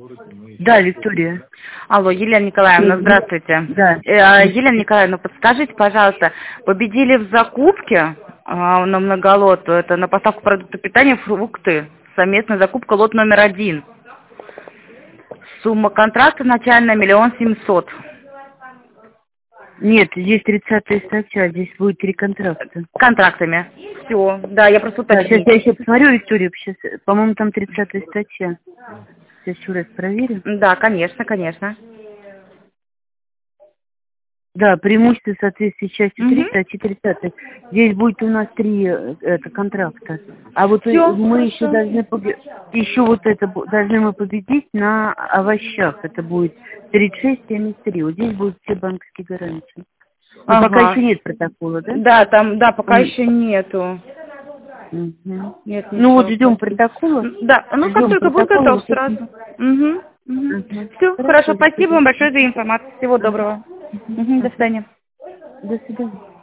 Да, Виктория. Алло, Елена Николаевна, здравствуйте. Да. Елена Николаевна, подскажите, пожалуйста, победили в закупке на многолот, это на поставку продуктов питания, фрукты, совместная закупка, лот номер 1. Сумма контракта начальная 1 700 000. Нет, здесь 30-я статья, здесь будет 3 контракта. Контрактами. Все, да, я просто Да, сейчас уточню. я еще посмотрю, Виктория, сейчас, по-моему, там 30-я статья. Сейчас еще раз проверю. Да, конечно, конечно. Да, преимущество соответствия части Угу. 3 статьи 30. Здесь будет у нас 3 контракта. А вот Всё, мы еще хорошо. должны еще вот это должны мы победить на овощах. Это будет 36,73. Вот здесь будут все банковские гарантии. Но пока Ага. еще нет протокола, да? Да, там, да, пока еще нету. Угу. Нет, Ну вот ничего. ждем протокола. Да, ну как Ждем только будет протокола. готов Вот сразу. это. Угу. Угу. Ага. Все, хорошо, Хорошо, спасибо Виктория. вам большое за информацию. Всего доброго. Угу, до свидания. До свидания.